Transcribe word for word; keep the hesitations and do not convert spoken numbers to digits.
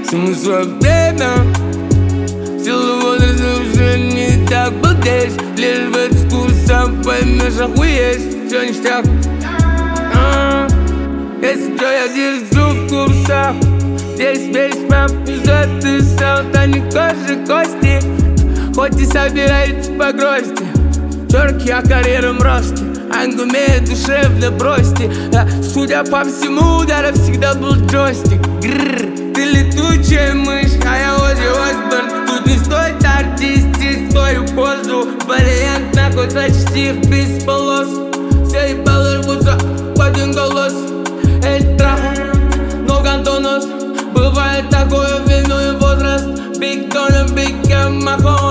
всему свое время. Силу возраста уже не так балдеешь. Лишь в этот курс сам поймешь, охуеешь. Всё ништяк. а -а -а. Если что, я держу в курсах. Здесь весь мап из этой саунд, а не кожи, кости. Хоть и собирается по грозди. Чёрк, я карьером росте. Анг умеет душевно бросьте. Да, судя по всему, ударов всегда был джойстик. Грррр, ты летучая мышь, а я Оззи Осборн. Тут не стоит артистить свою позу. Вариант нахуй почти без полос. Все ебало рвутся в один голос. Эль траху, но гандонос. Бывает такое, вино и возраст. Big Gun, Big Gun, Махон.